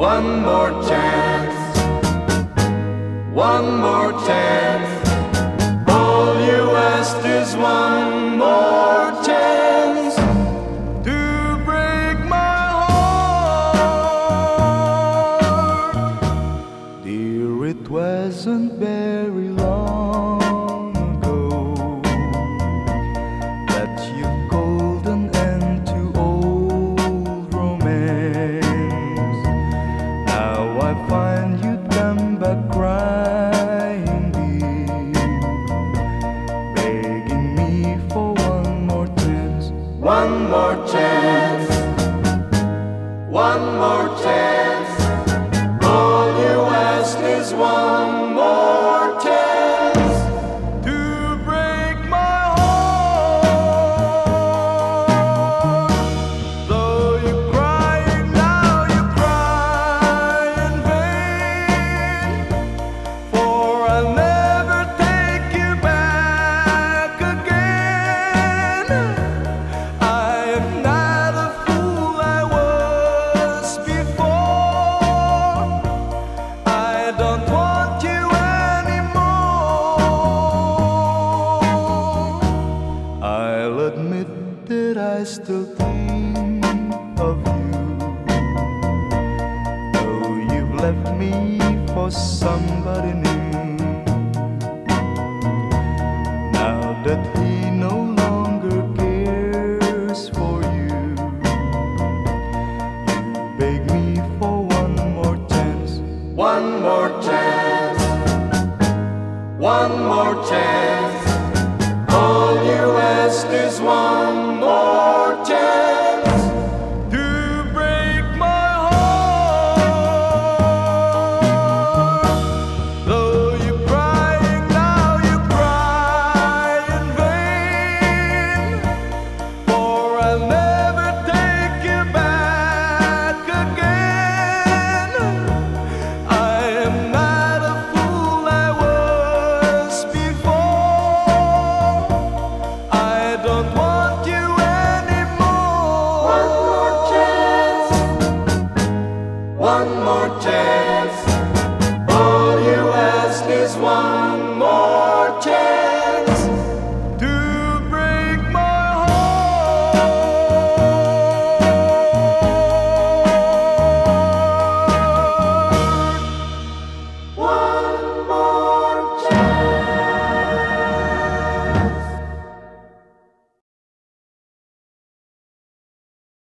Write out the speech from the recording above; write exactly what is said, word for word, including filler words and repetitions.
One more chance, one more chance. All you asked is one more chance to break my heart. Dear, it wasn't very long ago that you called an end to old romance. Now I find you come back crying, dear, begging me for one more chance. One more chance, one more chance. All you ask is one more chance to break my heart. Though you're crying now, you cry in vain, for I'll never take you back again. I am not a fool I was before. I don't want you anymore. I'll admit that I still think of you, though you've left me for somebody new.